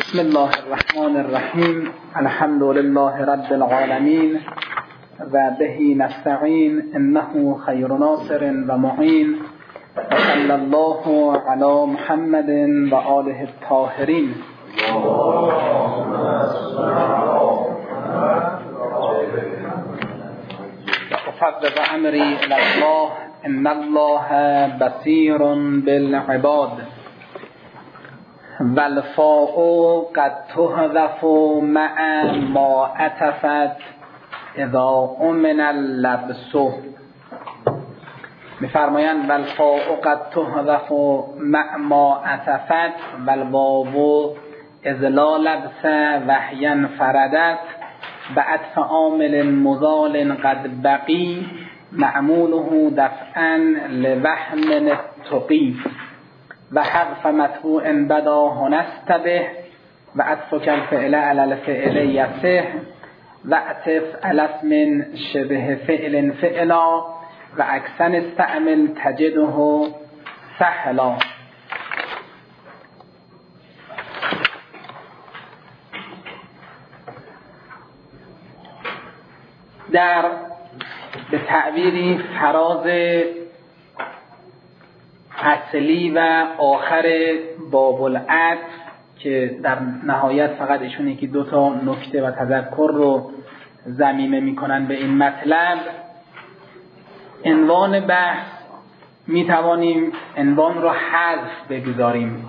بسم الله الرحمن الرحیم. الحمد لله رب العالمین و به نستعین انه خیر ناصر و معین و صلی الله علی محمد و آله الطاهرین. افوض امری الی الله ان الله بصیر بالعباد والفاء قد تحذف مع ما عطفت اذا امن اللبس. میفرمایند والفاء قد تحذف مع ما عطفت والواو اذ لا لبس وحیا فردت و عطف عامل مضال قد بقی معموله دفعا لوهم التقی و حذف متبوع بدا هنستبه و عطف الفعل علی الفعل یصح و عطف علی اسم شبه فعل فعلا و عکسن استعمل تجده سهلا. در به تعبیری فراز اصلی و آخر باب العطف که در نهایت فقط ایشون یکی دو تا نکته و تذکر رو ضمیمه میکنن به این مطلب، عنوان بحث میتوانیم عنوان رو حذف بگذاریم،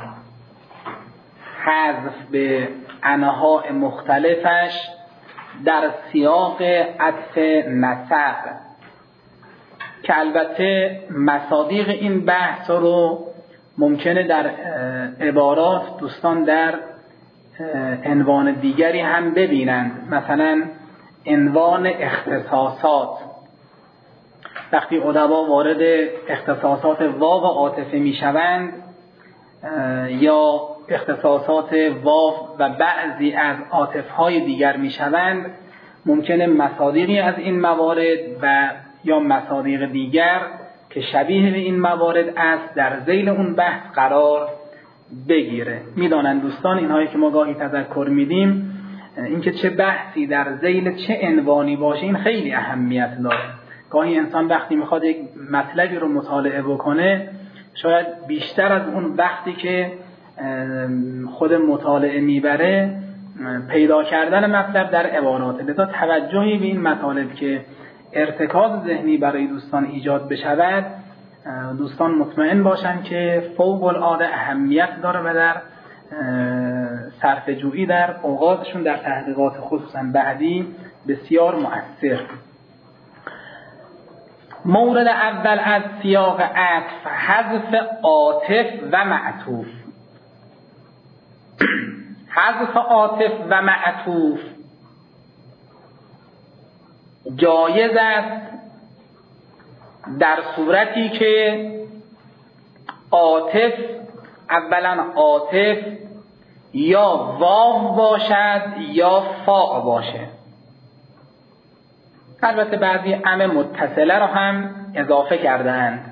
حذف به انواع مختلفش در سیاق عطف نسق، که البته مصادیق این بحث رو ممکنه در عبارات دوستان در عنوان دیگری هم ببینند. مثلا عنوان اختصاصات، وقتی ادبا وارد اختصاصات واو و عاطفه می شوند یا اختصاصات واو و بعضی از عاطفهای دیگر می شوند، ممکنه مصادیقی از این موارد و یا مصادیق دیگر که شبیه به این موارد است در ذیل اون بحث قرار بگیره. میدانند دوستان اینهایی که ما گاهی تذکر میدیم، اینکه چه بحثی در ذیل چه عنوانی باشه این خیلی اهمیت داره. گاهی انسان وقتی میخواد یک مطلبی رو مطالعه بکنه، شاید بیشتر از اون وقتی که خود مطالعه میبره پیدا کردن مطلب در عبارات، لذا توجهی به این مطالب که ارتکاز ذهنی برای دوستان ایجاد بشود، دوستان مطمئن باشند که فوق العاده اهمیت داره و در صرفه جویی در اوقاتشون در تحقیقات خصوصا بعدی بسیار مؤثر. مورد اول از سیاق عطف حذف عاطف و معطوف. حذف عاطف و معطوف جایز است در صورتی که عاطف اولا عاطف یا واو باشد یا فاء باشه. البته بعضی ام متصله را هم اضافه کردند.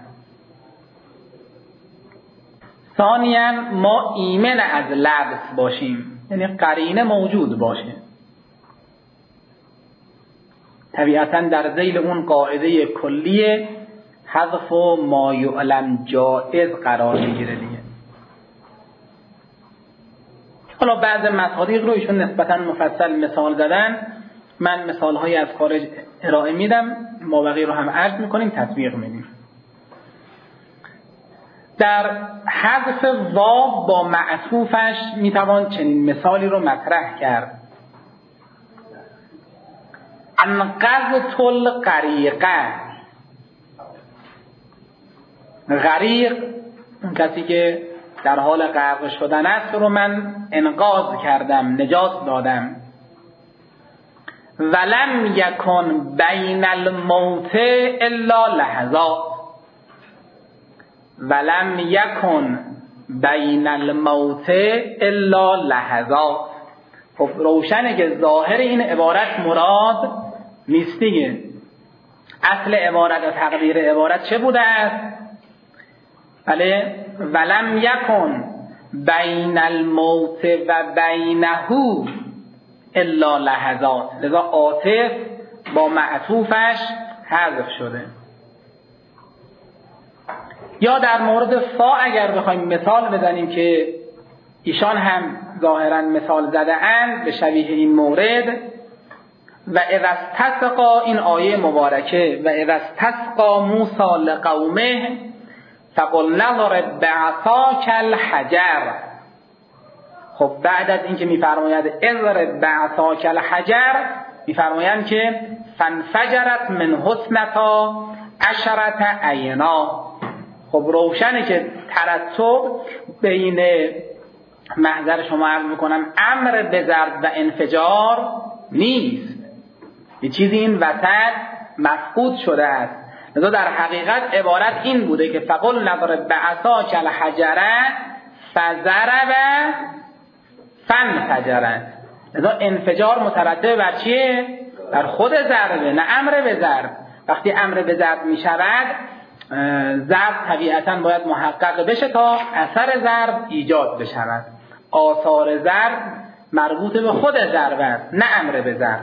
ثانیاً ما ایمن از لبس باشیم، یعنی قرینه موجود باشه. طبیعتاً در ذیل اون قاعده کلیه حذف و ما یعلم جائز قرار میگیره دیگه. حالا بعض مصادیق رو ایشون نسبتاً مفصل مثال زدن، من مثال‌های از خارج ارائه میدم، ما بقیه رو هم عرض میکنیم، تطبیق میدیم. در حذف واو با معطوفش میتوان چنین مثالی رو مطرح کرد: انقذت الغریقه. غریق اون کسی که در حال غرق شدن است رو من انقاذ کردم، نجات دادم. ولم یکن بین الموت الا لحظات. ولم یکن بین الموت الا لحظات. خب روشنه که ظاهر این عبارت مراد نیست دیگه. اصل عبارت و تقدیر عبارت چه بوده است؟ بله، ولم یکن بین الموت و بینه الا لحظات، لذا عاطف با معطوفش حذف شده. یا در مورد فا اگر بخوایم مثال بزنیم که ایشان هم ظاهرا مثال زده اند به شبیه این مورد، و اذا استسقا، این آیه مبارکه، و اذا استسقا موسی لقومه فقل نضرب بعصاک الحجر. خب بعد از اینکه میفرماید اضرب بعصاک الحجر، میفرمایند که فانفجرت من حسنتا عشرة عینا. خب روشنه که ترتب بین محضر شما عرض میکنم امر به ضرب و انفجار نیست، یه چیزی این وسط مفقود شده است. لذا در حقیقت عبارت این بوده که فقل نضرب بعصاک الحجر فضرب فانفجرت. لذا انفجار مترتب بر چیه؟ بر خود ضربه، نه امر به ضرب. وقتی امر به ضرب می شود، ضرب طبیعتاً باید محقق بشه تا اثر ضرب ایجاد بشود. آثار ضرب مربوط به خود ضرب است، نه امر به ضرب.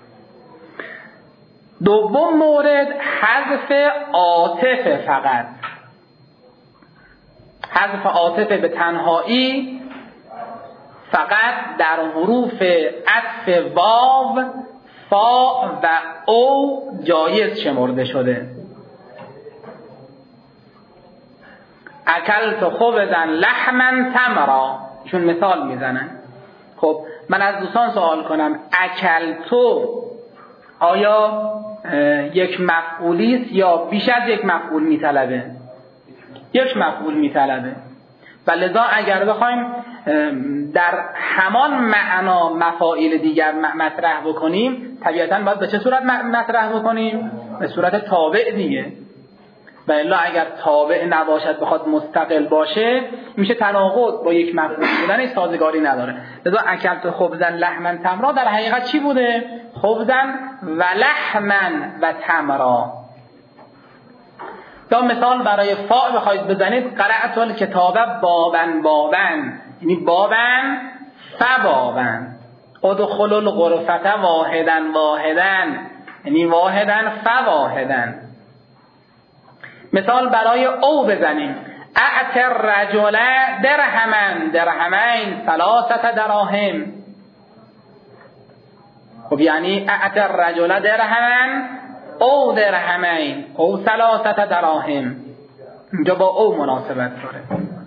دوم مورد حذف عاطف فقط. حذف عاطف به تنهایی فقط در حروف عطف واو، فا و او جایز شمرده شده. اکلت خبزا لحما تمرا، چون مثال میزنن. خب من از دوستان سوال کنم، اکلتو آیا یک مفعولی است یا بیش از یک مفعول میطلبه؟ یک مفعول میطلبه. و لذا اگر بخوایم در همان معنا مفاعیل دیگر مطرح بکنیم، طبیعتاً باید به چه صورت مطرح بکنیم؟ به صورت تابع دیگه. و الا اگر تابع نباشد بخواد مستقل باشه، میشه تناقض با یک مفعول بودنش سازگاری نداره. لذا اکلت خبزا لحما تمرا در حقیقت چی بوده؟ خبزا و لحما و تمرا. یا مثال برای فا بخواید بزنید، قرأت الکتاب بابن بابن، یعنی بابن فبابن. ادخلوا الغرفة واحدا واحدا، یعنی واحدا فواحدا. مثال برای او بزنیم، اعط الرجل درهما درهمین ثلاثة دراهم. خب یعنی اعط الرجل درهما او درهمین او ثلاثة دراهم، اینجا با او مناسبت داره.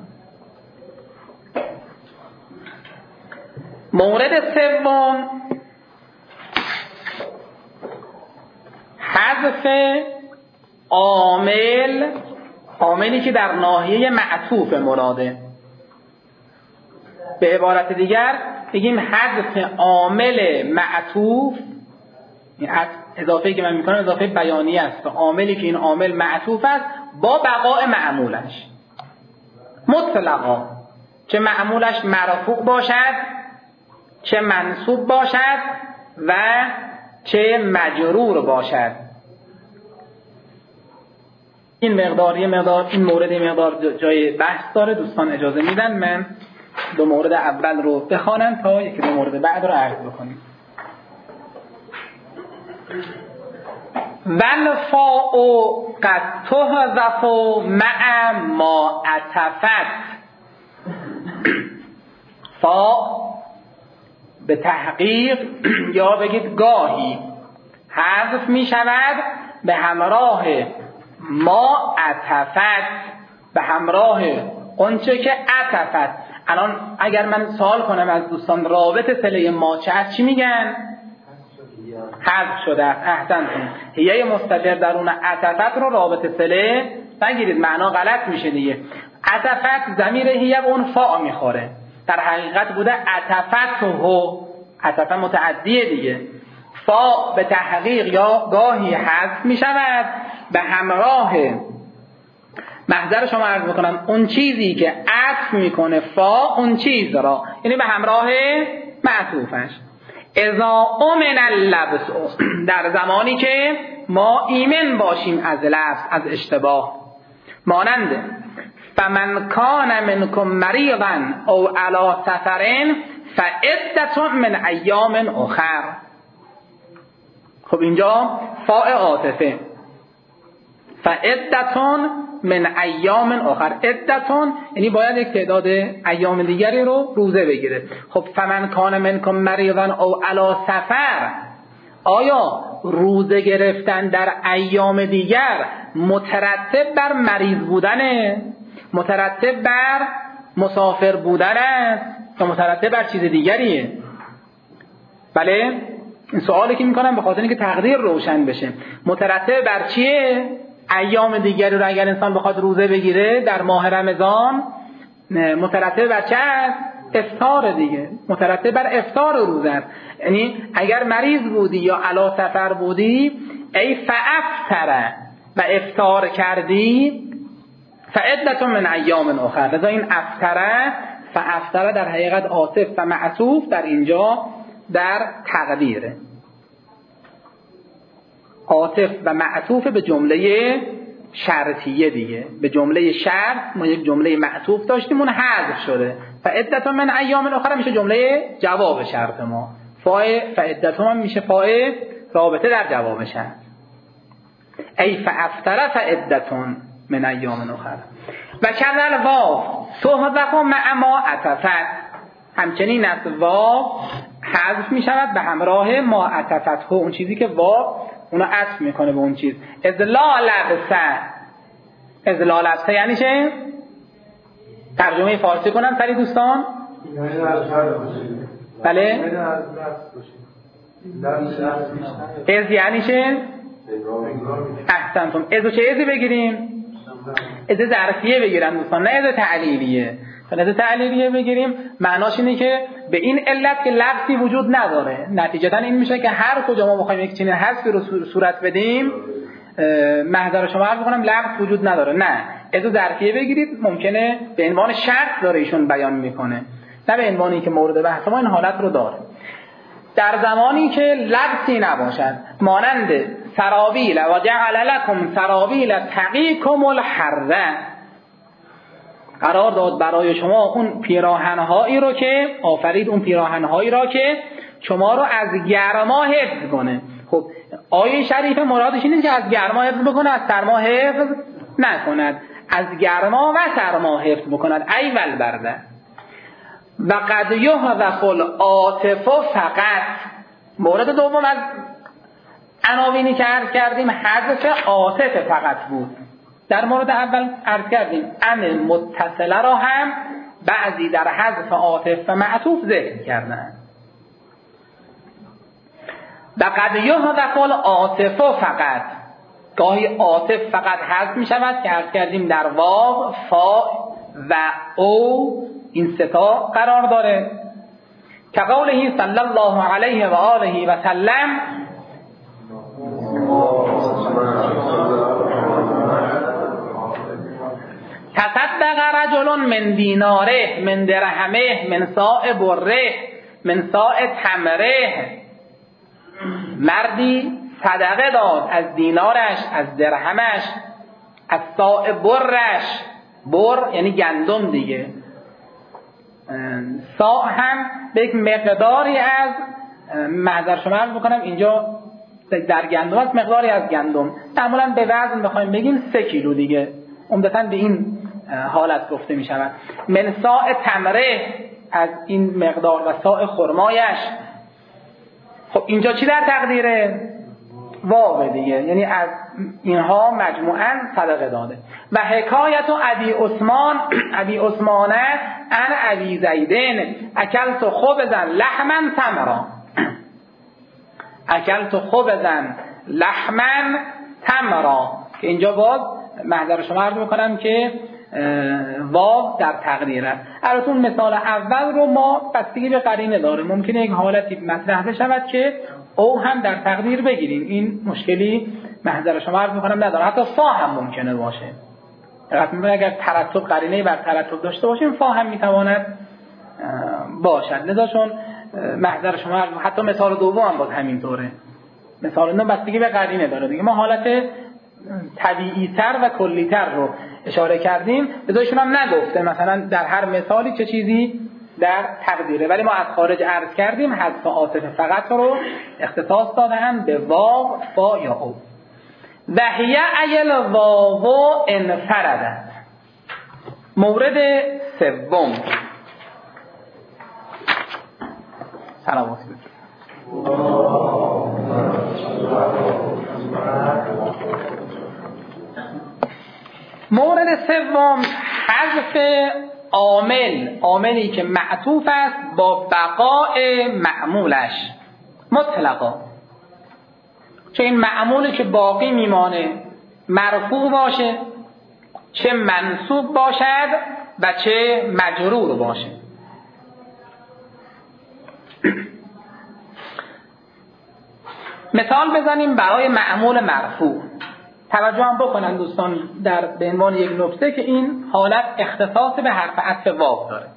مورد سوم حذف عاملی که در ناحیه معطوف مراده. به عبارت دیگر بگیم حذف عامل معطوف، این اضافه‌ای که من میکنم اضافه بیانیه است، عاملی که این عامل معطوف است با بقاء معمولش مطلقا، چه معمولش مرفوع باشد، چه منصوب باشد و چه مجرور باشد. این مقدار این مورد مقدار جای بحث داره، دوستان اجازه میدن من دو مورد اول رو بخوانم تا یکی دو مورد بعد رو عرض بکنیم. والفاء قد تحذف مع ما عطفت. فا به تحقیق یا بگید گاهی حذف می شود به همراه ما عطفت، به همراه اونچه که عطفت. الان اگر من سوال کنم از دوستان رابط صله ما چه است، چی میگن؟ حذف شده است. احسنتون. هیه مستتر درون عطفت رو رابط صله نگیرید، معنا غلط میشه دیگه. عطفت ضمیر هیه به اون فا میخوره، در حقیقت بوده عطفت هو، عطفت متعدیه دیگه. فا به تحقیق یا گاهی حذف میشود به همراه محضر شما عرض بکنم اون چیزی که عطف میکنه فا اون چیز را، یعنی به همراه معطوفش. اذا امن اللبس، در زمانی که ما ایمن باشیم از لبس، از اشتباه. مانند فمن کان منکم مریضا او علی سفر فعدة من ایام اخر. خب اینجا فاء عاطفه، فعدة من ایام اخر. عدة یعنی باید یک تعداد ایام دیگری رو روزه بگیره. خب فمن کان منکم مریضا او علی سفر، آیا روزه گرفتن در ایام دیگر مترتب بر مریض بودنه، مترتب بر مسافر بودن است یا مترتب بر چیز دیگریه؟ بله، این سوالی که میکنم به خاطر اینکه تقدیر روشن بشه. مترتب بر چیه؟ ایام دیگری رو اگر انسان بخواد روزه بگیره در ماه رمضان، مترتب بر چه است؟ افطار دیگه، مترتب بر افطار روزه است. یعنی اگر مریض بودی یا علی سفر بودی، ای فافطر و افطار کردی، فعدة من ایام اخر. لذا این افطره، فافطره در حقیقت عاطف و معطوف در اینجا در تقدیره، عاطف و معطوف به جمله شرطیه دیگه. به جمله شرط ما یک جمله معطوف داشتیم اون حذف شده، فعدة من ایام اخر میشه جمله جواب شرط ما، فعدة هم میشه فاء رابطه در جواب شرط. ای فافطر فعدة من ایام اخر. و کذل واو صحبه مع ما عطفت، همچنین از واو حذف می شود به همراه ما عطفت، اون چیزی که واو اونو عطف میکنه به اون چیز. ازلالبسه یعنی چه؟ ترجمه فارسی کنم سری دوستان. بله، از یعنی چه؟ احسنتم. ازو چه ازی بگیریم؟ از ظرفیه بگیرم دوستان، نه از تعلیلیه. از تعلیلیه بگیریم معناش اینه که به این علت که لفظی وجود نداره، نتیجتا این میشه که هر کجا ما بخوایم یک چنین حذفی رو صورت بدیم، محضر شما عرض می‌کنم لفظ وجود نداره. نه، از ظرفیه بگیرید، ممکنه به عنوان شرط داره ایشون بیان میکنه، نه به عنوانی که مورد بحث ما این حالت رو داره. در زمانی که لفظی نباشد، مانند سرابیل و جعل لکم سرابیل تقیکم الحر، قرار داد برای شما اون پیراهن‌هایی رو که آفرید، اون پیراهن‌هایی را که شما رو از گرما حفظ کنه. خب آیه شریف مرادش اینه که از گرما حفظ بکنه، از سرما حفظ نکند، از گرما و سرما حفظ بکند. ای والبرده. و قد یحذف العاطف فقط. مورد دوم از عناوینی که عرض کردیم حذف عاطف فقط بود. در مورد اول عرض کردیم ان متصله را هم بعضی در حذف عاطف و معطوف ذکر کردن. و قد یحذف العاطف فقط، گاهی عاطف فقط حذف می شود که عرض کردیم در واو، فا و او این ستا قرار داره، که قوله صلی الله علیه و آله و سلم تصدق رجل من دیناره من درهمه من صاع بره من صاع تمره. مردی صدقه داد از دینارش، از درهمش، از صاع برش. بر یعنی گندم دیگه. صاع هم به یک مقداری از، معذر شما عرض بکنم اینجا در گندم است، مقداری از گندم، معمولا به وزن بخوایم بگیم 3 کیلو دیگه، عمدتاً به این حالت گفته می شود. من صاع تمره، از این مقدار، و صاع خرمایش. خب اینجا چی در تقدیره؟ واو دیگه، یعنی از اینها مجموعاً صدقه داده. و حکایت ابی عثمان ان ابی زیدن اکلت خبزا لحما تمرا. اکلت خبزا لحما تمرا، که اینجا باز محضر شما عرض میکنم که واو در تقدیر است. البته اون مثال اول رو ما بستگی به قرینه داره، ممکنه یک حالتی مطرح بشود که او هم در تقدیر بگیریم، این مشکلی محضر شما عرض میکنم نداره. حتی فا هم ممکنه باشه، اگر ترتب قرینه بر ترتب داشته باشیم فا هم میتواند باشد. لذا چون محضر شما عرض، حتی مثال دوم هم باز همینطوره، مثال نو بستگی به قرینه داره دیگه. ما حالت طبیعی تر و کلی تر رو اشاره کردیم بذارشون هم نگفته مثلا در هر مثالی چه چیزی در تقدیره، ولی ما از خارج عرض کردیم حذف عاطفه فقط رو اختصاص دادن به واو، فا یا او. وهیه ایل واو انفردت. مورد سوم سلامات مورد سوم حذف عاملی که معطوف است با بقاء معمولش مطلقا، چه این معمولی که باقی میمانه مرفوع باشه، چه منصوب باشد و چه مجرور باشه. مثال بزنیم برای معمول مرفوع. توجه هم بکنن دوستان به عنوان یک نکته که این حالت اختصاص به حرف عطف واو داره.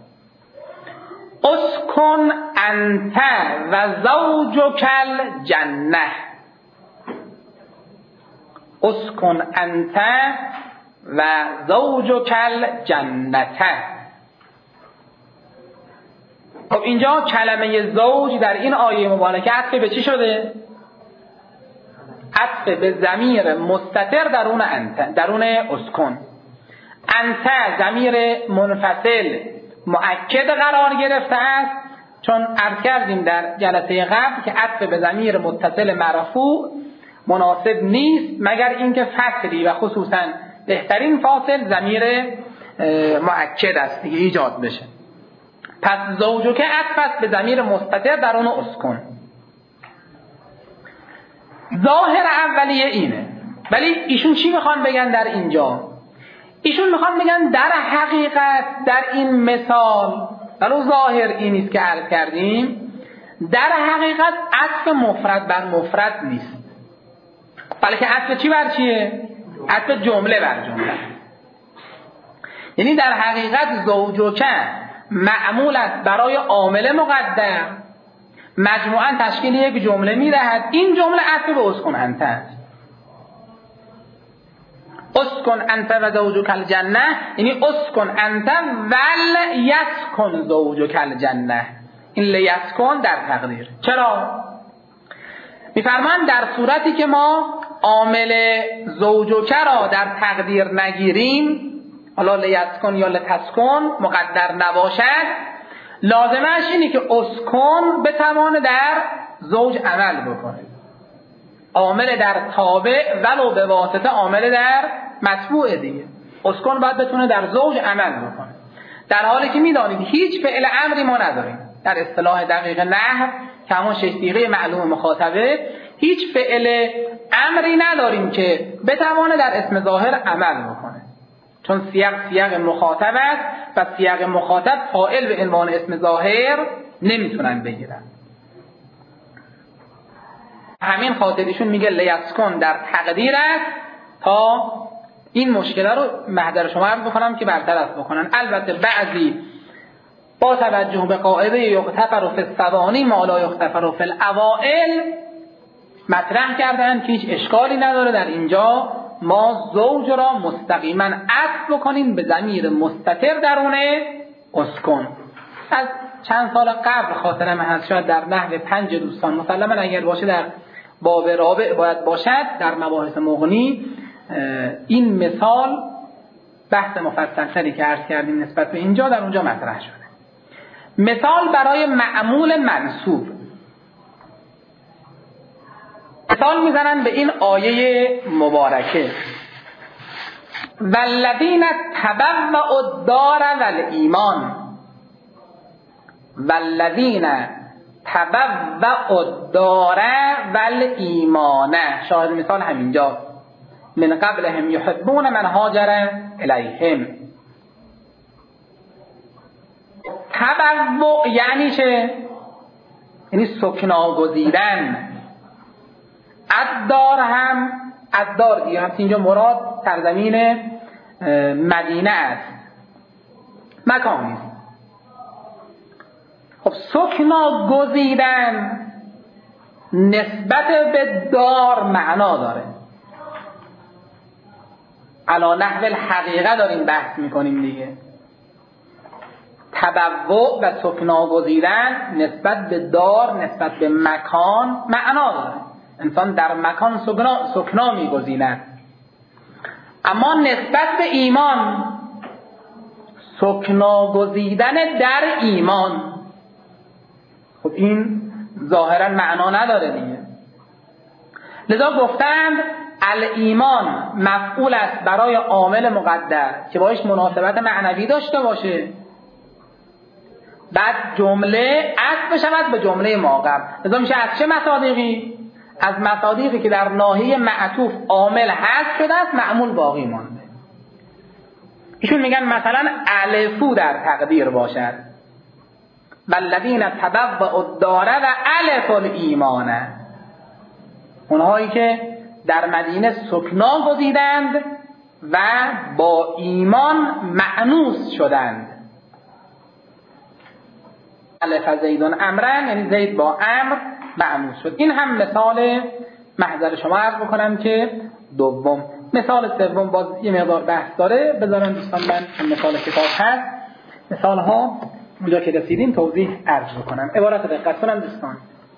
اسکن انت و زوجک الجنه. اسکن انت و زوجک الجنه. خب اینجا کلمه زوج در این آیه مبارکه عطف به چی شده؟ عطف به ضمیر مستتر درون انت، درون اسکن. انت ضمیر منفصل مؤکد قرار گرفته است، چون عرض کردیم در جلسه قبل که عطف به ضمیر متصل مرفوع مناسب نیست مگر اینکه فصلی و خصوصا بهترین فاصل ضمیر مؤکد است دیگه ایجاد بشه. پس زوجک عطف است به ضمیر مستتر درون اسکن. ظاهر اولیه اینه، ولی ایشون چی میخوان بگن در اینجا؟ ایشون میخوان بگن در حقیقت در این مثال ولو ظاهر این نیست که عرض کردیم، در حقیقت عطف مفرد بر مفرد نیست، بلکه عطف چی بر چیه؟ عطف جمله بر جمله. یعنی در حقیقت زوجک معمول است برای عامل مقدم، مجموعاً تشکیل یک جمله می‌دهد. این جمله عطف به اسکن انت است. اسکن انت و زوجک الجنه، یعنی اسکن انت ول یسکن زوجک الجنه. این لیسکن در تقدیر. چرا؟ می‌فرمایند در صورتی که ما عامل زوجک را در تقدیر نگیریم، حالا لیسکن یا لتسکن مقدر نباشد، لازمش اینه که اسکن بتوانه در زوج عمل بکنه، عامل در تابع ولو به واسطه عامل در متبوع دیگه. اسکن باید بتونه در زوج عمل بکنه، در حالی که میدانید هیچ فعل امری ما نداریم در اصطلاح دقیق نحو که همون شیخ معلوم مخاطبه، هیچ فعل امری نداریم که بتوانه در اسم ظاهر عمل بکنه، چون سیاق مخاطب است و سیاق مخاطب فاعل به عنوان اسم ظاهر نمیتونن بگیرن. همین خاطر ایشون میگه لیسکن در تقدیر است تا این مشکل رو محضر شما عرض بکنم که برطرف بکنن. البته بعضی با توجه به قاعده یغتفر فی الثوانی ما لا یغتفر فی الاوائل مطرح کردن که هیچ اشکالی نداره در اینجا ما زوج را مستقیما عطف بکنیم به ضمیر مستتر درون اسکن. از چند سال قبل خاطرم هست، شاید در نحو 5 دوستان مسلما اگر باشه در باب رابع باید باشد در مباحث مغنی، این مثال بحث مفصل‌تری که عرض کردیم نسبت به اینجا در اونجا مطرح شده. مثال برای معمول منصوب، مثال میزنن به این آیه مبارکه والذین تبوأوا الدار والایمان. والذین تبوأوا الدار والایمان، شاهد مثال همینجا. من قبلهم یحبون من هاجر الیهم. تبوء یعنی چه؟ یعنی سکنا گزیدن. الدار هم الدار دیگه هم اینجا مراد سرزمین مدینه است، مکانی است. خب سکنا گزیدن نسبت به دار معنا داره. علی نحو الحقیقه داریم بحث میکنیم دیگه. تبوع و سکنا گزیدن نسبت به دار، نسبت به مکان معنا داره. انسان در مکان سکنا میگزیند. اما نسبت به ایمان سکنا گزیدن در ایمان، خب این ظاهرا معنا نداره دیگه. لذا گفتند الایمان مفعول است برای عامل مقدر که باش مناسبت معنوی داشته باشه، بعد جمله عطف بشود به جمله ما قبل. لذا میشه از چه مصادیقی؟ از مصادیقی که در ناحیه معطوف عامل حذف شده است، معمول باقی مانده. ایشون میگن مثلا الفو در تقدیر باشد، والذین تبوأوا الدار و الفوا الایمان، اونهایی که در مدینه سکنا گزیدند و با ایمان مأنوس شدند. الف زیدون امرن، یعنی زید با امر مأنوس شد. این هم مثال، محضر شما عرض بکنم که دوم. مثال سوم باز یه مقدار بحث داره، بذارن دوستان من مثال کتاب هست، مثال ها اونجا که رسیدیم توضیح عرض بکنم. عبارت دقت کنم دوستان.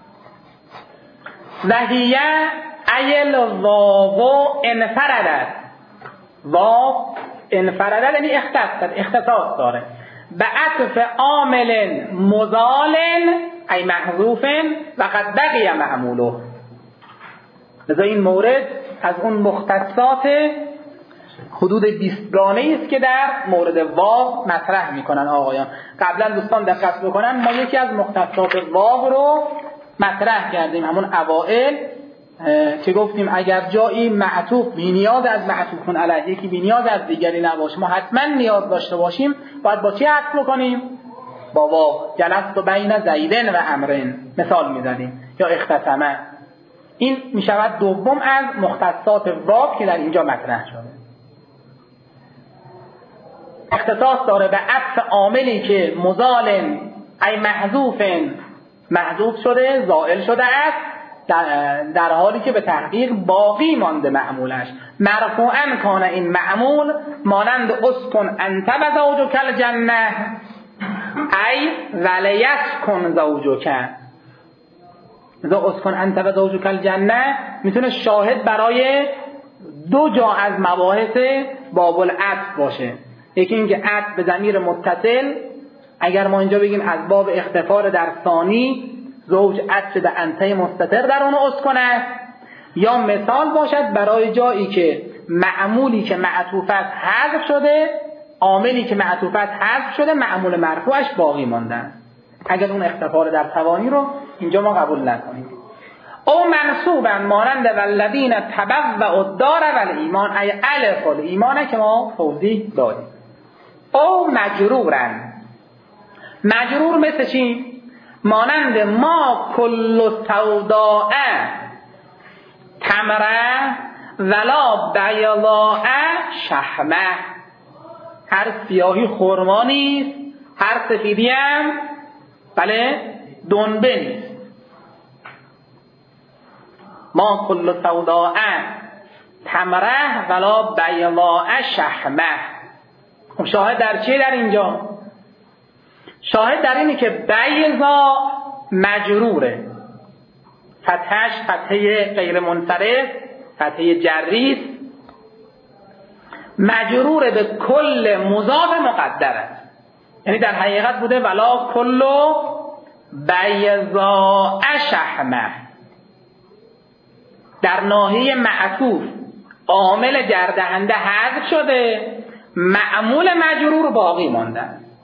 وهیه ایل واو انفردت، واو انفردت یعنی اختصاص داره، به عطف عامل مزال ای محذوف و قد بقی معموله. لذا این مورد از اون مختصات حدود 20 گانه است که در مورد واو مطرح میکنن آقایان. قبلا دوستان دقت بکنن ما یکی از مختصات واو رو مطرح کردیم، همون اوائل که گفتیم اگر جایی معطوف بی نیاز از معطوفون علیه، یکی بی نیاز از دیگری نباشه، ما حتما نیاز داشته باشیم، باید با چی عطف بکنیم؟ با واو. جلست بین زیدن و امرن مثال میزنیم، یا اختصمه. این میشود دوم از مختصات واو که در اینجا مطرح شده. اختصاص داره به عطف عاملی که مزال ای محذوف شده، زائل شده است، در حالی که به تحقیق باقی مانده معمولش. مرفوعا کان این معمول مانند اسکن انت و زوجک الجنه ای ولیسکن زوجک. مثلا اسکن انت و زوجک الجنه میتونه شاهد برای دو جا از مباحث باب العطف باشه. یکی اینکه عطف به ضمیر متصل، اگر ما اینجا بگیم از باب اختفار در ثانی، زوج عطف به انته مستتر در اون اسکن است، یا مثال باشد برای جایی که معمولی که معطوفت حذف شده، عاملی که معطوفت حذف شده، معمول مرفوعش باقی مانده. اگر اون اختفار در ثوانی رو اینجا ما قبول نکنیم. او منصوبا مانند والذین تبوأوا الدار و الایمان ای الف الایمان که ما توضیح دادیم. او مجرورن، مجرور مثل چی؟ مانند ما کل سوداء تمره ولا بیضاء شحمه. هر سیاهی خرما نیست، هر سفیدی هم بله دنبه نیست. ما کل سوداء تمره ولا بیضاء شحمه. خب شاهد در چیه در اینجا؟ شاهد در اینه که بیضا مجروره، فتحش فتحه غیر منصرف، فتحه جریست، مجرور به کل مضاف مقدر است. یعنی در حقیقت بوده ولا کل بیضاء شحمه. در ناحیه معطوف عامل جردهنده حذف شده، معمول مجرور باقی مانده.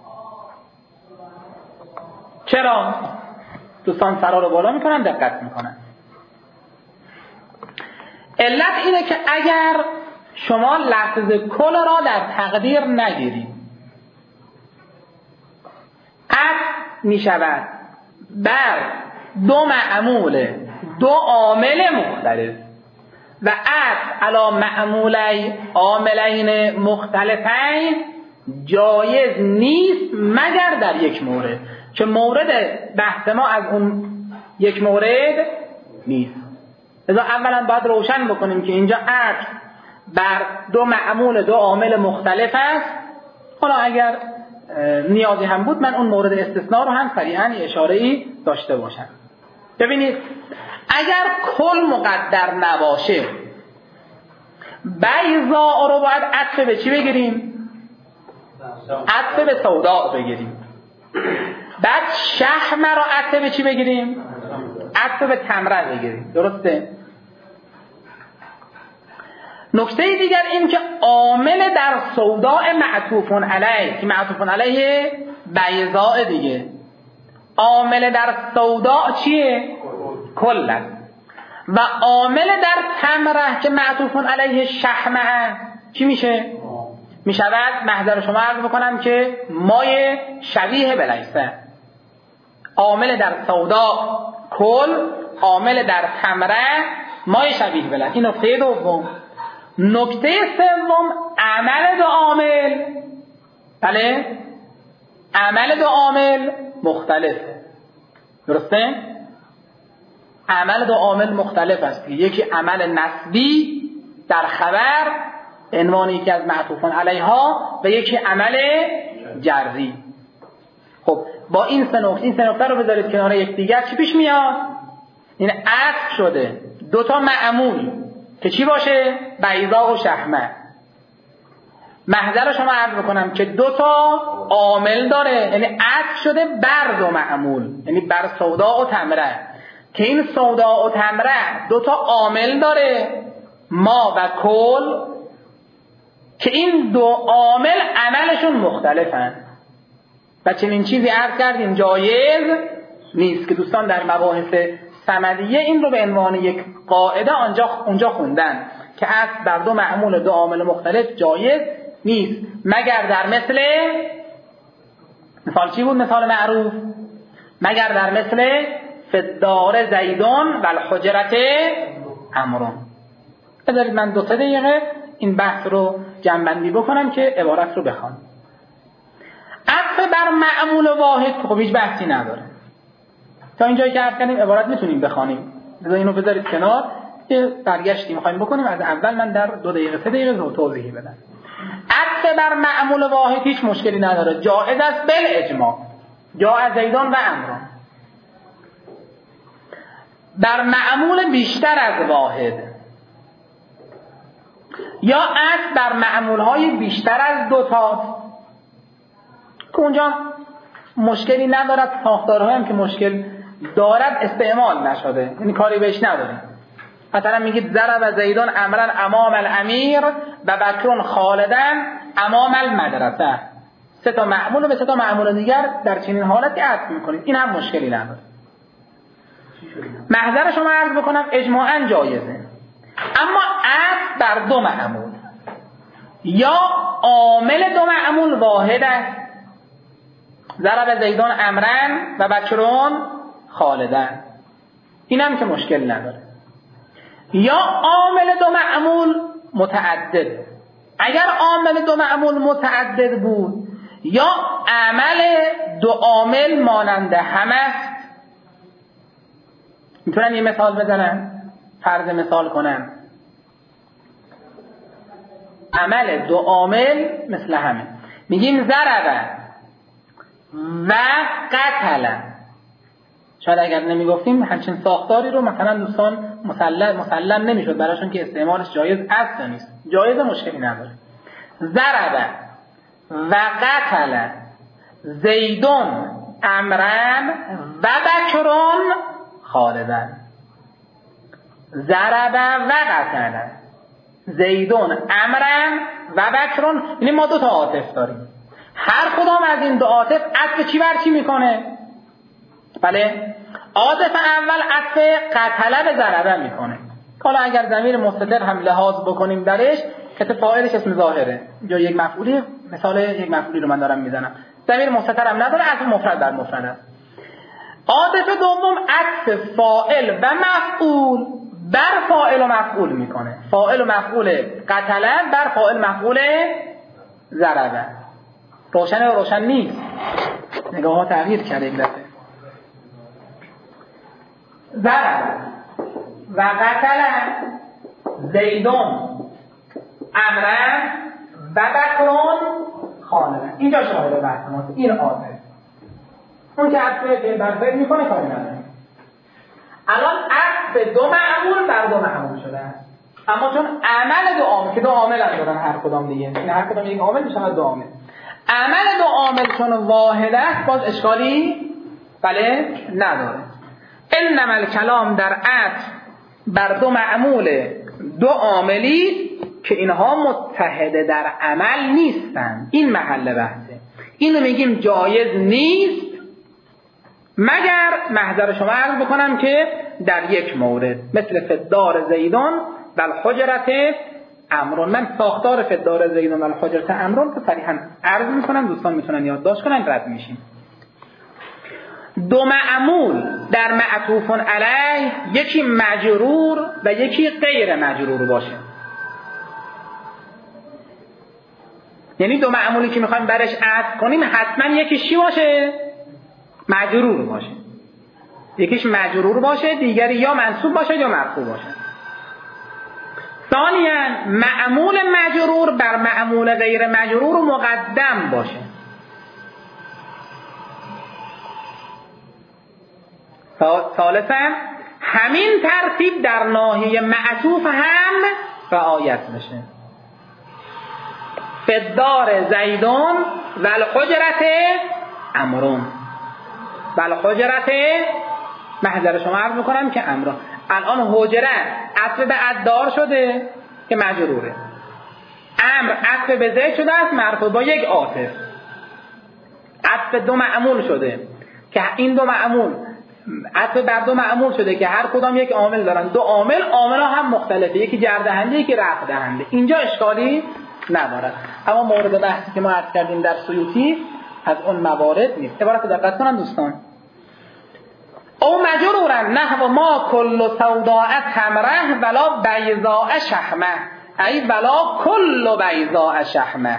چرا؟ دوستان سرا رو بالا میکنن دقت میکنن. علت اینه که اگر شما لفظ کل را در تقدیر نگیرید، عطف میشود بر دو معمول دو عامل مختلف و عطف علی معمولی عاملین مختلفین جایز نیست مگر در یک مورد که مورد بحث ما از اون یک مورد نیست. لذا اولا باید روشن بکنیم که اینجا عطف بر دو معمول دو عامل مختلف است. حالا اگر نیازی هم بود من اون مورد استثناء رو هم سریعا اشاره‌ای داشته باشم. ببینید اگر کل مقدر نباشه بیضاء رو باید عطف به چی بگیریم؟ عطف به سوداء بگیریم. بعد شحم رو عطف به چی بگیریم؟ عطف به تمره بگیریم. درسته؟ نکته دیگر این که عامل در سوداء معطوف علیه که معطوف علیه بیضاء دیگه، عامل در سوداء چیه؟ کل است. و عامل در تمره که معطوف علیه شحمه چی میشه؟ میشود محضر شما عرض بکنم که مای شبیه بلیسه. عامل در سوداء کل، عامل در تمره مای شبیه بلیسه. این نکته دوم. نکته سوم عمل دو عامل، بله عمل دو عامل مختلف. درسته؟ عمل دو عامل مختلف است. یکی عمل نسبی در خبر عنوان یکی از معطوفان علیها و یکی عمل جری. خب با این سه نکته رو بذارید کنار یکدیگر چی پیش میاد؟ این عطف شده دو تا معمول که چی باشه؟ بیضاء و شحمه. محضر شما عرض بکنم که دو تا عامل داره، یعنی عطف شده بر دو معمول، یعنی بر سوداء و تمره، که این سوداء و تمره دو تا عامل داره ما و کل، که این دو عامل عملشون مختلفن و چنین چیزی عرض کردیم جایز نیست که دوستان در مباحث صمدیه این رو به عنوان یک قاعده اونجا خوندن که عطف بر دو معمول دو عامل مختلف جایز نیست مگر در مثال چی بود مثال معروف؟ مگر در مثل فدار زیدون و الحجرت عمرون. بذارید من 2-3 دقیقه این بحث رو جمع‌بندی بکنم که عبارت رو بخوام. عطف بر معمول واحد خب هیچ بحثی نداره. تا اینجایی که عرض کردیم عبارت میتونیم بخوانیم. بذار اینو بذارید کنار که برگشتی میخوایم بکنیم. از اول من در 2 دقیقه 3 دقیقه توضیحی بدم. عطف بر معمول واحد هیچ مشکلی نداره، جائز است بالاجماع. جاء زیدون و عمرو. بر معمول بیشتر از واحد یا عطف بر معمولهای بیشتر از 2 تا که اونجا مشکلی ندارد، ساختارهایی هم که مشکل دارد استعمال نشده، یعنی کاری بهش نداریم. مثلا میگید ضرب زیدون امرا امام الامیر و بکر خالدن امام المدرسه. 3 تا معمول و به 3 تا معمول دیگر در چنین حالتی عطف میکنید، این هم مشکلی نداره. محضر شما عرض بکنم اجماعاً جایزه. اما عطف بر 2 معمول یا عامل 2 معمول واحد است، ضرب زیدون امرا و بکرون خالدن، این هم که مشکل نداره. یا عامل 2 معمول متعدد. اگر عامل 2 معمول متعدد بود یا عمل 2 عامل مانند هم است، میتونن یه مثال بزنن، فرض مثال کنن عمل 2 عامل مثل همه. میگیم ضرب و قتل. شاید اگر نمیگفتیم همچین ساختاری رو مثلا دوستان مسلم نمیشد براشون که استعمالش جایز است یا نیست. جایز، مشکلی نداره. ضرب و قتل زیدون امرن و بکرون خالدن. ضرب و قتل زیدون امرن و بکرون، یعنی ما 2 تا عاطف داریم، هر کدام از این 2 عاطف عطف چی بر چی میکنه؟ بله، عاطف اول عطف قتله به ضربه میکنه. حالا اگر ضمیر مستتر هم لحاظ بکنیم درش که فاعلش اسم ظاهره، اینجا یک مفعولی، مثال یک مفعولی رو من دارم میزنم، ضمیر مستتر هم نداره، عطف مفرد بر مفرد است. عاطف دوم عطف فاعل و مفعول بر فاعل و مفعول میکنه. فاعل و مفعول قتله بر فاعل مفعول ضربه. روشنه و روشن نیست؟ نگاه ها تغییر کرده یک دفعه. ضرب و قتل زیدون امرن و بکرون خالقن. اینجا شاهد بحث ماست. این عاطف. اون که عطف فعل بر فعل میکنه کاری نداره. الان عطف دو معمول بر دو معمول شده است. اما چون عمل دو عامل که دو عامل هم دارن هر کدام دیگه، این هر کدام یک عامل میشه دو عامل. عمل دو عامل چون واحد است باز اشکالی بله نداره. انما الکلام در عطف بر دو معمول دو عاملی که اینها متحده در عمل نیستن. این محل بحثه. اینو میگیم جایز نیست مگر محضر شما عرض بکنم که در یک مورد مثل فدار زیدان و الحجرت امرون. من ساختار فدار زیدان و الحجرت امرون که صریحا عرض میکنم، دوستان میتونن یادداشت کنن، رد میشیم. دو معمول در معطوف علیه یکی مجرور و یکی غیر مجرور باشه. یعنی دو معمولی که میخوایم برش عطف کنیم حتما یکیش چی باشه؟ مجرور باشه. یکیش مجرور باشه، دیگری یا منصوب باشه یا مرفوع باشه. ثانیاً معمول مجرور بر معمول غیر مجرور مقدم باشه. ثالثاً همین ترتیب در ناحیه معطوف هم رعایت بشه. فدار زیدون و الحجرت امرون و الحجرت محضر شما عرض میکنم که امرون. الان حجره عطف به ادار شده که مجروره، امر عطف به زید شده است مرفوع با یک عاطف. عطف دو معمول شده که این دو معمول عطف بر دو معمول شده که هر کدام یک عامل دارن. دو عامل ها هم مختلفه، یکی جر دهنده یکی رفع دهنده. اینجا اشکالی نداره. اما مورد بحثی که ما عرض کردیم در سیوطی از اون موارد نیست. عبارت دقت کنن دوستان. او مجرورن نحو ما کل سوداء تمره ولا بیضاء شحمه ای ولا کل بیضاء شحمه.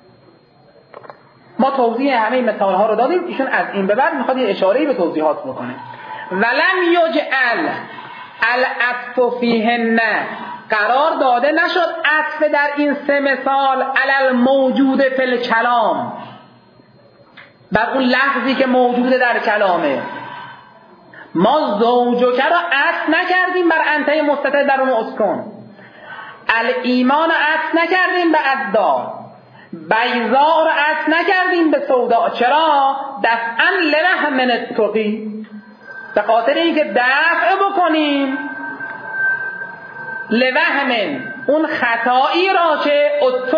ما توضیح همه مثال ها رو دادیم، ایشون از این به بعد میخواد یه اشاره‌ای به توضیحات بکنه. ولم یجعل العطف فیهن، قرار داده نشد عطف در این سه مثال علی الموجود فی الکلام، بر اون لفظی که موجوده در کلامه. ما زوجک را عطف نکردیم بر انته مستتر در اون اسکن، الایمان را عطف نکردیم به الدار، بیضا را عطف نکردیم به سودا. چرا؟ دفعا لرحم من التقی، به خاطر اینکه دفع بکنیم لوهمن اون خطایی را که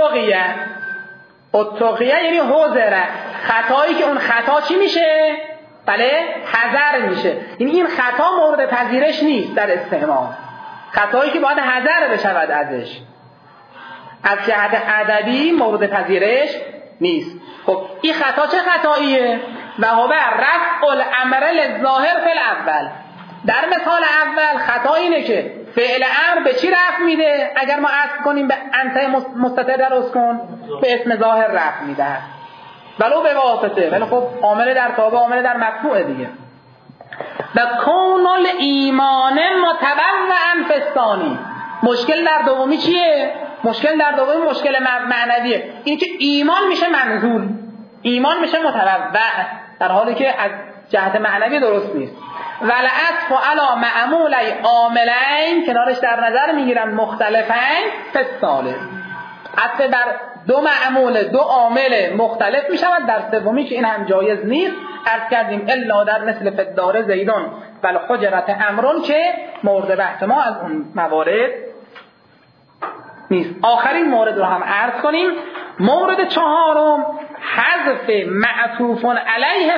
اتقیه یعنی حذره، خطایی که اون خطا چی میشه؟ بله حذر میشه. این خطا مورد پذیرش نیست در استعمال، خطایی که باید حذر بشود ازش، از جهت ادبی مورد پذیرش نیست. خب این خطا چه خطاییه؟ و هو رفع الامر للظاهر فی الاول. در مثال اول خطا اینه که فعل امر به چی رفع میده؟ اگر ما عطف کنیم به انته مستتر در اسکن به اسم ظاهر رفع میده ولو به واسطه، ولی خب عامل در تابع عامل در مقطوع دیگه. و کون الایمان متبوعا فی الثانی. مشکل در دومی چیه؟ مشکل در دومی مشکل معنویه، این که ایمان میشه منزول، ایمان میشه متبوع، در حالی که از جهت معنوی درست نیست. ولعطف علی معمولی عاملین، کنارش در نظر میگیرن مختلفین فی الثالث. عطف بر دو معمول دو عامل مختلف میشود در سومی که این هم جایز نیست. عرض کردیم الا در مثل فدار زیدان و الحجرت امرون که مورد بحث ما از اون موارد نیست. آخرین مورد رو هم عرض کنیم. مورد چهارم حذف معطوف علیه،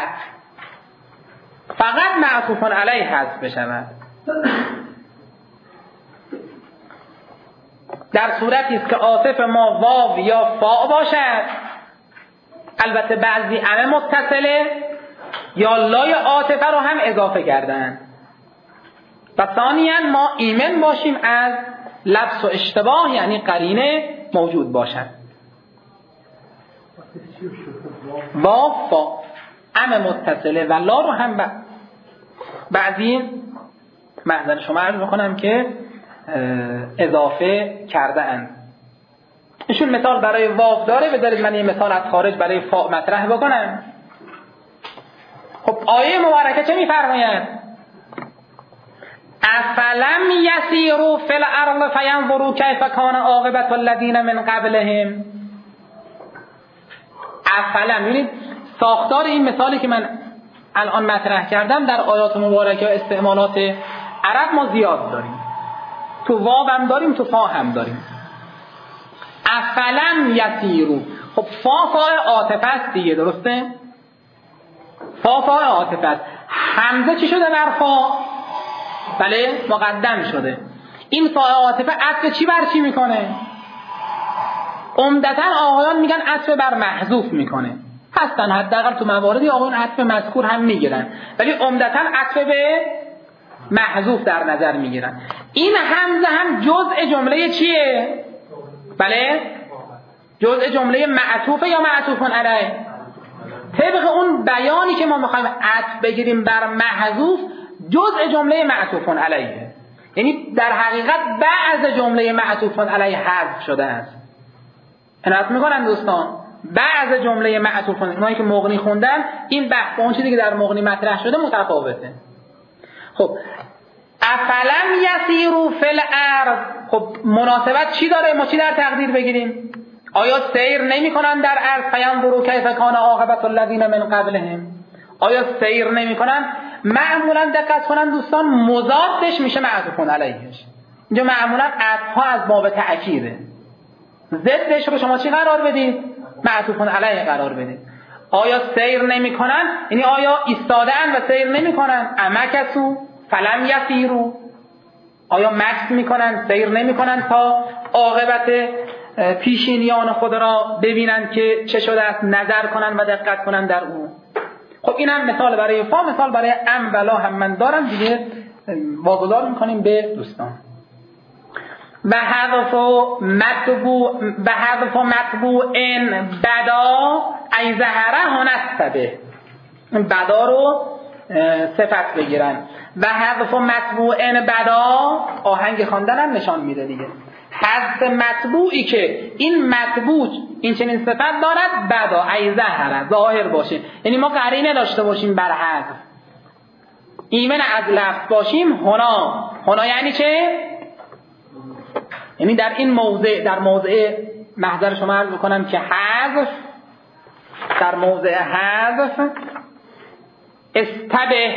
فقط معطوف علیه حذف بشود. در صورتی است که عاطف ما واو یا فاء باشد، البته بعضی همه متصله یا لای عاطفه رو هم اضافه کردن. و ثانیاً ما ایمن باشیم از لبس و اشتباه، یعنی قرینه موجود باشد. واو فاء همه متصله و لا رو هم بعضی محضر شما عرض بکنم که اضافه کرده اند. ایشون مثال برای واو داره، بذارید من یه مثال از خارج برای فا مطرح بکنم. خب آیه مبارکه چه میفرماید؟ افلم یسیروا فی الارض فینظروا کیف کان عاقبة الذین من قبلهم. افلم، ببینید ساختار این مثالی که من الان مطرح کردم در آیات مبارکه و استعمالات عرب ما زیاد داریم. تو واو هم داریم، تو فا هم داریم. افلم یسیروا، خب فا عاطفه است دیگه، درسته؟ فا عاطفه است. حمزه چی شده بر فا؟ بله مقدم شده. این فا عاطفه عطف چی بر چی میکنه؟ عمدتاً آقایان میگن عطف بر محذوف میکنه. هستن حداقل تو مواردی آقایان عطف مذکور هم میگیرن، ولی عمدتاً عطف به محذوف در نظر میگیرن. این حمزه هم جزء جمله چیه؟ بله جزء جمله معطوفه یا معطوف علیه؟ طبق اون بیانی که ما میخوایم عطف بگیریم بر محذوف، جزء جمله معطوف علیه، یعنی در حقیقت بعض جمله معطوف علیه حذف شده است. عنایت میکنن دوستان، بعض جمله معطوف، اونایی که مغنی خوندن این بحث با اون چیزی که در مغنی مطرح شده متفاوته. خب افلم یسیروا فی الارض، خب مناسبت چی داره؟ ما چی در تقدیر بگیریم؟ آیا سیر نمی‌کنن در ارض فینظروا کیف کان عاقبة الذین من قبلهم؟ آیا سیر نمی‌کنن؟ معمولا دقت کنن دوستان، مضادش میشه معطوف علیهش. اینجا معمولا عطف‌ها از باب تأکیده، ضدش رو شما چی قرار بدید؟ معطوف علیه قرار بدید. آیا سیر نمی‌کنن؟ یعنی آیا ایستاده‌اند و سیر نمی‌کنن؟ امکثوا فلم یسیروا، آیا مکث می‌کنن، سیر نمی‌کنن تا عاقبت پیشینیان خود را ببینن که چه شده است، نظر کنن و دقت کنن در او. خب این هم مثال برای فا، مثال برای ام ولا هم من دارم دیگه، واگذار میکنیم به دوستان. و حذف مطبوع ان بدا ای ظهره هنسبه، بدا رو صفت بگیرن. و حذف مطبوع ان بدا، آهنگ خواندن هم نشان میده دیگه. حذف مطبوعی که این مطبوع این چنین صفت دارد، بدا ای ظهره، ظاهر باشه، یعنی ما قرینه داشته باشیم بر حذف، ایمن از لفظ باشیم. هنا یعنی چه؟ یعنی در این موضع، در موضع محضر شما عرض بکنم که حذف، در موضع حذف استبه،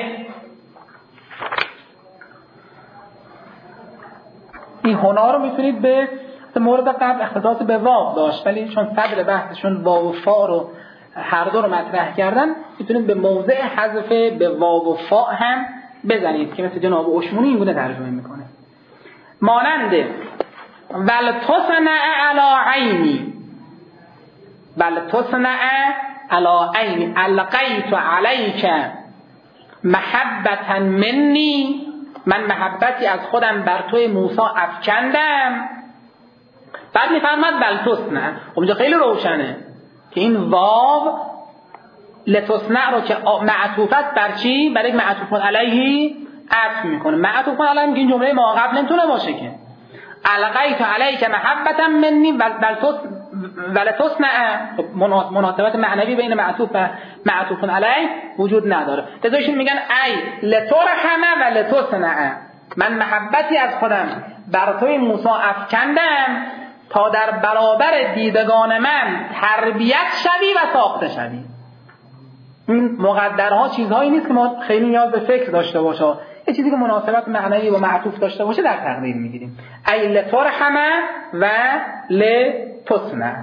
این هنا رو میتونید به مورد قبل اختصاص به واو داشت، ولی چون صدر بحثشون واو و فا رو هر دو رو مطرح کردن، میتونید به موضع حذف به واو و فا هم بزنید که مثل جناب اشمونی این گونه ترجمه میکنه. مانند ولتصنع علی عینی، ولتصنع علی عینی القیت علیک محبتا منی، من محبتی از خودم بر توی موسی افکندم. بعد میفرماد ولتصنع، اونجا خیلی روشنه که این واو لتصنع رو که معطوفت بر چی؟ برای یک معطوف علیه عطف میکنه. معطوف علیه که این جمله ما قبل نمیتونه باشه که القیت علیک محبتا منی ولتصنع، مناسبت معنوی بین معطوف و معطوف علیه وجود نداره. لذایشون میگن ای لترحم و لتصنع، من محبتی از خودم بر توی موسی افکندم تا در برابر دیدگان من تربیت شوی و ساخته شوی. این مقدرها چیزهایی نیست که ما خیلی نیاز به فکر داشته باشه، یه چیزی که مناسبت معنوی و معطوف داشته باشه در تقدیر میگیریم. ای لترحم و لتصنع.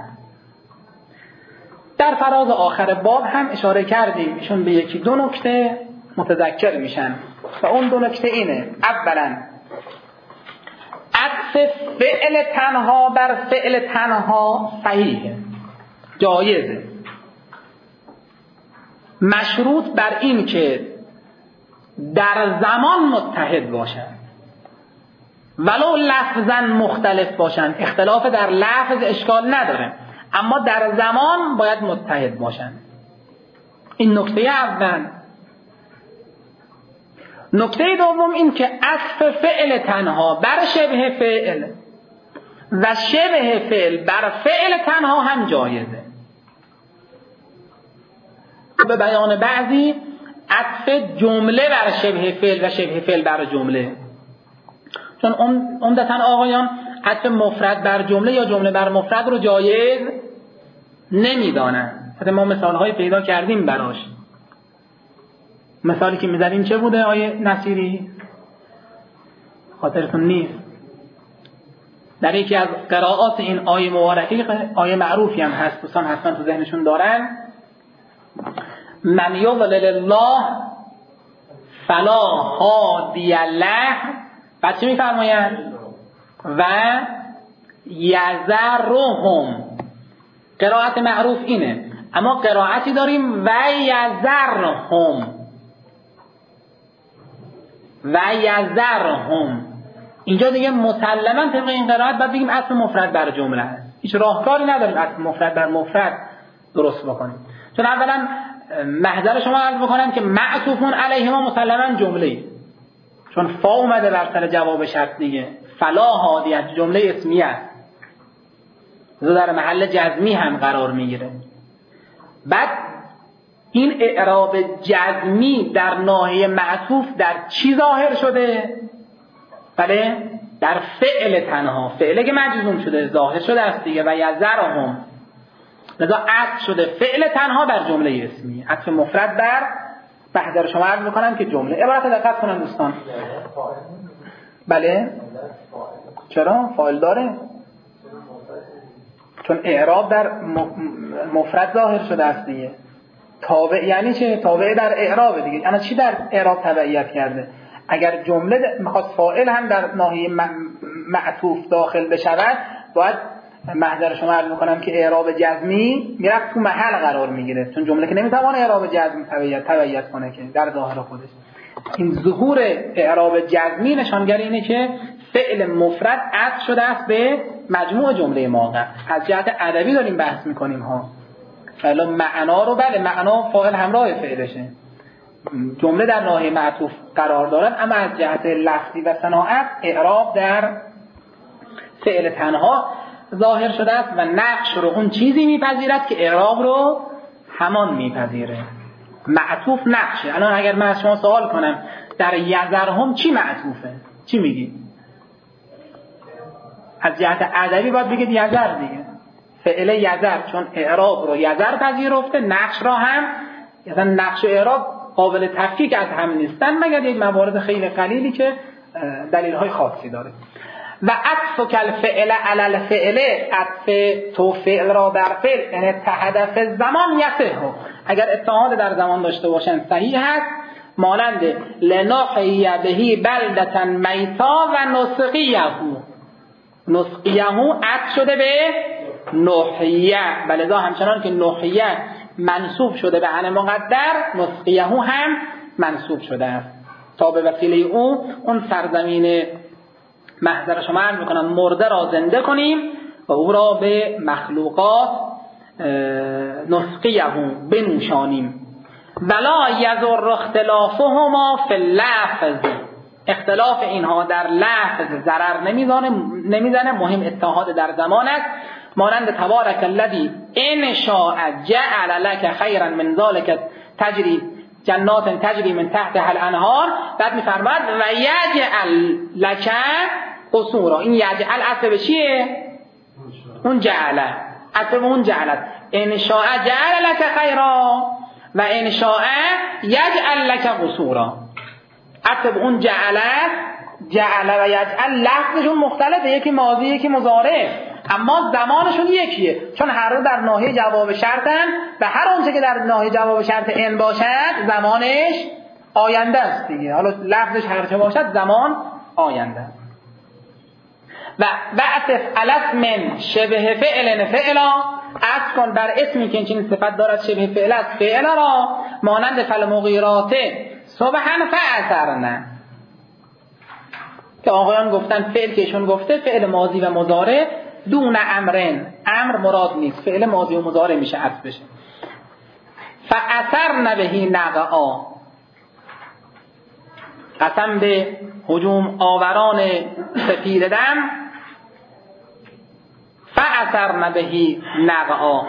در فراز آخر باب هم اشاره کردیم ایشون به یکی دو نکته متذکر میشن و اون دو نکته اینه: اولا عطف فعل تنها بر فعل تنها صحیحه، جایزه، مشروط بر این که در زمان متحد باشن ولو لفظا مختلف باشن. اختلاف در لفظ اشکال نداره، اما در زمان باید متحد باشن. این نکته اول. نکته دوم این که عطف فعل تنها بر شبه فعل و شبه فعل بر فعل تنها هم جایزه. به بیان بعضی عطف جمله بر شبه فعل و شبه فعل بر جمله، چون عمدتاً آقایان عطف مفرد بر جمله یا جمله بر مفرد رو جایز نمیدانن. ما مثال‌های پیدا کردیم براش. مثالی که می‌زدیم چه بوده آیه نصیری؟ خاطرتون نیست؟ در یکی از قرائات این آیه مبارکه، آیه معروفی هم هست، دوستان حتما تو ذهنشون دارن، من یضلل الله فلا هادی له، بعد چی می‌فرمایند؟ و یذرهم. قرائت معروف اینه، اما قرائتی داریم و یذرهم، و یذرهم. اینجا دیگه مسلما طبق این قرائت باید بگیم اصل مفرد بر جمله است، هیچ راهکاری نداریم اصل مفرد بر مفرد درست بکنیم. چون اولا محضر شما عرض بکنم که معطوفون علیهما مسلما جمله، چون فا اومده بر سر جواب شرط دیگه، فلا هادیه جمله اسمیه است، در محل جزمی هم قرار میگیره. بعد این اعراب جزمی در ناحیه معطوف در چی ظاهر شده؟ بله در فعل تنها، فعله که مجزوم شده ظاهر شده است دیگه، و یذرهم، لذا عطف شده فعل تنها بر جمله اسمی، عطف مفرد بر محضر شما عرض میکنم که جمله. عبارت دقت کنن دوستان. بله چرا فاعل داره؟ چون اعراب در مفرد ظاهر شده است دیگه. تابع یعنی چه؟ تابع در اعراب دیگه. انا چی در اعراب تبعیت کرده؟ اگر جمله میخواد فاعل هم در ناحیه معطوف داخل بشود، باید محضر شما عرض میکنم که اعراب جزمی میرفت تو محل قرار میگیره، چون جمله که نمیتوانه اعراب جزمی تبعیت کنه که در ظاهر خودش. این ظهور اعراب جزمی نشانگر اینه که فعل مفرد عطف شده است به مجموع جمله موقع. از جهت ادبی داریم بحث میکنیم ها، حالا معنا رو بله معنا فاعل همراه فعلشه، جمله در ناحیه معطوف قرار دارد، اما از جهت لفظی و صناعت اعراب در فعل تنها ظاهر شده است و نقش رو اون چیزی میپذیرد که اعراب رو همان میپذیره. معطوف نقشه. الان اگر من از شما سوال کنم در یذرهم چی معطوفه؟ چی میگی؟ از جهت ادبی باید بگید یذر دیگه، فعل یذر، چون اعراب رو یذر پذیرفته، نقش را هم، مثلا نقش و اعراب قابل تفکیک از هم نیستن مگر یک موارد خیلی قلیلی که دلیل‌های خاصی داره. و عطف کل فعل علی الفعل، عطف تو فعل را در فعل، یعنی اتحاد فی زمان یصح، اگر اتحاد در زمان داشته باشن صحیح هست. مانند لنحیی بهی بلدة میتا و نسقیه عطف شده به نحیه، ولذا همچنان که نحیه منصوب شده به عن مقدر، نسقیه هم منصوب شده است تا به وسیله اون سرزمین محضر شما عرض میکنم مرده را زنده کنیم و او را به مخلوقات نسقیه بنوشانیم. ولا یضر اختلافهما فی اللفظ، اختلاف اینها در لفظ ضرر نمیزنه، مهم اتحاد در زمان است. مانند تبارک الذی ان شاء جعل لك خیرا من ذلك تجری جنات تجری من تحتها الانهار، بعد میفرماد و یجعل لك قصورا. این یجعل اصل به چیه؟ اون جعل، اصل به اون جعلت. ان شاء جعل لك خیرا و ان شاء یجعل لك قصورا. اصل به اون جعل و یجعل لفظشون مختلفه، یکی ماضی یکی مضارع، اما زمانشون یکیه، چون هر دو در ناحیه جواب شرطن و هر اونچه که در ناحیه جواب شرط ان باشد زمانش آینده است دیگه. حالا لفظش هر چه باشد زمان آینده است. و بعث علت من شبه فعل فعلا، عطف کن بر اسمی که این صفت دارد شبه فعل است فعل را، مانند فالمغیرات صبحا فاثرن، که آقایان گفتن فعل که ایشون گفته فعل ماضی و مضارع دون امرن، امر مراد نیست، فعل ماضی و مضارع میشه عطف بشه. فاثرن به نقعا، قسم به هجوم آوران سپید دم اثرن بهی نقعا،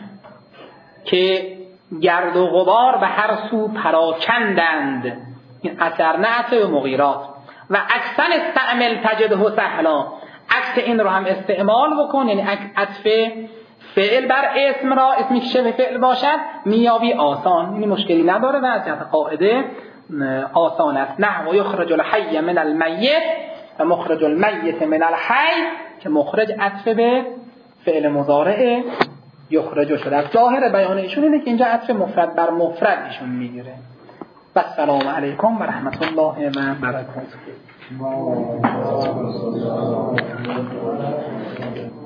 که گرد و غبار به هر سو پراکندند. این اثر نعت و مغیرات. و اکثر استعمل تجده سهلا، عکس این رو هم استعمال بکن، یعنی عطف فعل بر اسم را، اسمی که شبه فعل باشد میابی آسان، یعنی مشکلی نداره و از جهت قاعده آسان است. نحو یخرج الحی من المیت و مخرج المیت من الحی، که مخرج عطف به فعل مضارع یخرج شده. از ظاهر بیان ایشون اینه که اینجا عطف مفرد بر مفرد ایشون میگیره. و السلام علیکم و رحمت الله و برکاته.